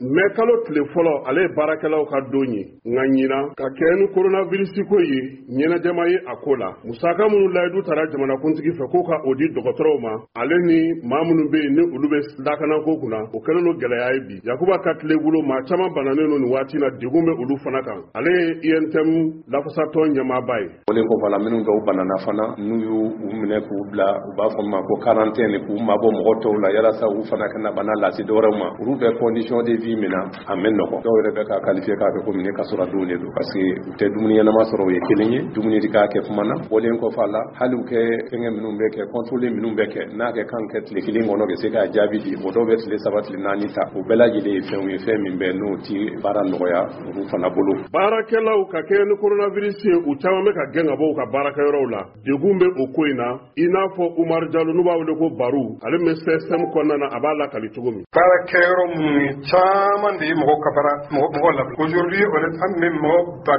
mais kalo tile fɔlɔ ale baarakɛlaw ka don ye nka ɲina ka kɛ ni coronavirus ko ye ɲɛnajɛma ye a ko la musaka minnu layidu taara jamanakuntigi fɛ k'o ka o di dɔgɔtɔrɔw ma ale ni maa minnu bɛ yen ni olu bɛ lakanako kunna o kɛlen don gɛlɛya ye bi Yakuba ka tile bolo maa caman bananen don nin waati na degun bɛ olu fana kan ale ye INTM lafasatɔn ɲɛmaaba ye olen ko fala minnu dɔw banana fana n'u y'u minɛ k'u bila u b'a fɔ ma ko quarantaine k'u mabɔ mɔgɔ tɔw la yalasa u fana kana bana lase dɔwɛrɛw ma olu bɛ condition de vie min na a mɛn nɔgɔ dɔw yɛrɛ bɛ ka qualifier k'a kɛ ko mine ka sɔrɔ dun de don parce que u tɛ dumuni ɲɛnama sɔrɔ u ye kelen ye dumuni di k'a kɛ kuma na olen ko fala hali u kɛ fɛngɛ minnu bɛ kɛ contrôle minnu bɛ kɛ n'a kɛ kan kɛ tile kelen kɔnɔ ka se k'a jaabi di o dɔw bɛ tile 3 tile 4 ta o bɛɛ lajɛlen ye fɛnw ye fɛn min bɛ n'o ti baara nɔgɔya olu fana bolo baarakɛlaw ka kɛ ni coronavirus ye u caman bɛ ka gɛn ka bɔ u ka baarakɛyɔrɔw la degun bɛ o ko in na i n'a fɔ Umar Jalo n'u b'a wele ko Baru ale bɛ système kɔnɔna na a b'a lakali cogo min baarakɛyɔrɔ minnu caman de ye mɔgɔ ka baara mɔgɔ la aujourd'hui on est an bɛ mɔgɔ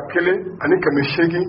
1834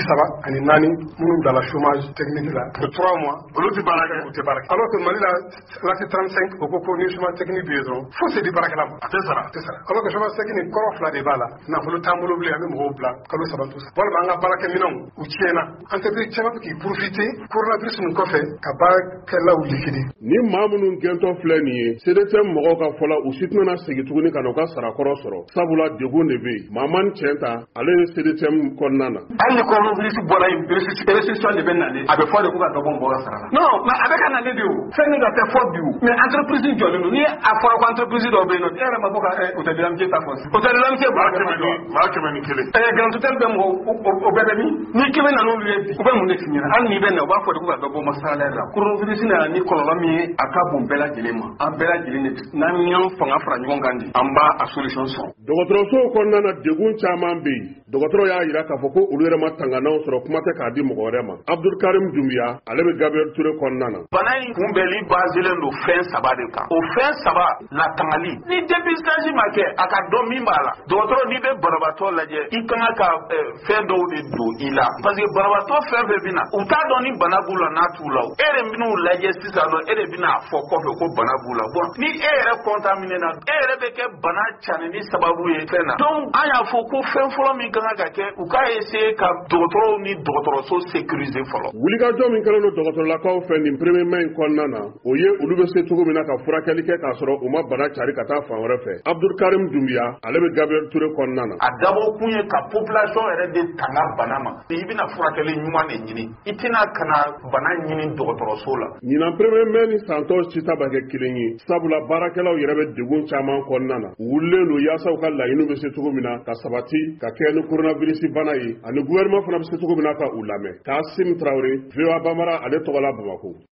ani 4 minnu bila chômage technique la pour 3 mois olu tɛ baara kɛ u tɛ baara kɛ alors que Mali la lati 35 o ko ko ni chômage technique bɛ yen dɔrɔn fo se di baarakɛla ma a tɛ sara alors que chômage technique kɔrɔ fila de b'a la nafolo t'an bolo bilen an bɛ mɔgɔw bila kalo 3 to sa walima an ka baarakɛminɛnw u tiɲɛna entreprise caman bɛ k'i profiter coronavirus nin kɔfɛ ka baarakɛlaw liquider ni maa minnu gɛntɔ filɛ nin ye CDCM mɔgɔw ka fɔla u si tɛna segin tuguni ka na u ka sarakɔrɔ sɔrɔ sabula degun de bɛ yen Mamani Cɛnta ale ye CDCM kɔnɔna na hali ni coronavirus bɔra yen restriction de bɛ nalen a bɛ fɔ de ko ka dɔ bɔ mɔgɔ ka sara la non mais a bɛ ka nalen de o fɛn min ka kɛ fɔ bi o mais entreprise jɔlen don ni a fɔra ko entreprise dɔw bɛ yen nɔ e yɛrɛ ma fɔ ka hôtel de l'amitié ta fɔ hôtel de l'amitié maa kɛmɛ ni kelen grand hôtel bɛ mɔgɔ o bɛɛ bɛ min ni kelen na n'olu ye bi u bɛ mun de f'i ɲɛna hali n'i bɛ na u b'a fɔ de ko ka dɔ bɔ salaire la coronavirus nana ni kɔlɔlɔ min ye a ka bon bɛɛ lajɛlen ma an bɛɛ lajɛlen de n'an y'an fanga fara ɲɔgɔn kan de an b'a a solution sɔrɔ dɔgɔtɔrɔsow kɔnɔna na degun caman bɛ yen dɔgɔtɔrɔ y'a jira k'a fɔ ko olu yɛrɛ ma tanganaw sɔrɔ kuma tɛ k'a di mɔgɔ wɛrɛ ma Abdul Karim Dumbuya ale bɛ Gabriel Touré kɔnɔna na bana in kunbɛnli baselen don fɛn 3 de kan o fɛn 3 la tangali ni dépistage ma kɛ a ka dɔn min b'a la dɔgɔtɔrɔ n'i bɛ banabaatɔ lajɛ i kan ka fɛn dɔw de don i la parce que banabaatɔ fɛn fɛn bɛ na u t'a dɔn ni bana b'u la n'a t'u la e yɛrɛ bɛn'u lajɛ sisan nɔ e de bɛna fɔ kɔfɛ ko bana b'u la bon ni e yɛrɛ contaminé na e yɛrɛ bɛ kɛ bana cɛnni sababu ye fɛn na donc an y'a fɔ ko fɛn fɔlɔ min kan ka kɛ u k'a essayer ka dɔgɔtɔrɔw ni dɔgɔtɔrɔso sécuriser fɔlɔ wulikajɔ min kɛlen don dɔgɔtɔrɔlakaw fɛ nin premier mai in kɔnɔna na o ye olu bɛ se cogo min na ka furakɛli kɛ k'a sɔrɔ u ma bana cari ka taa fan wɛrɛ fɛ Abdul Karim Dumbuya ale bɛ Gabriel Touré kɔnɔna na a dabɔ kun ye ka population yɛrɛ de tanga bana ma i bɛna furakɛli ɲuman de ɲini i tɛna kana bana ɲini dɔgɔtɔrɔso la ɲinan premier mai ni santɔ sita bɛ kɛ kelen ye sabula baarakɛlaw yɛrɛ bɛ degun caman kɔnɔna na u wulilen don yaasa u ka laɲiniw bɛ se cogo min na ka sabati ka kɛ ni coronavirus bana ye ani gouvernement fana bɛ se cogo min na ka u lamɛn Kasim Traoré VOA Bambara ale tɔgɔ la Bamako